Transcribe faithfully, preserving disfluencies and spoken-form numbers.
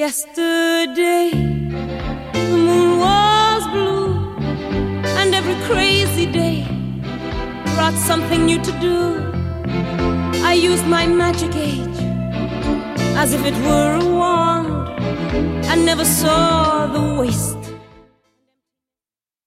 Yesterday, the moon was blue, and every crazy day brought something new to do. I used my magic age as if it were a wand, and never saw the waste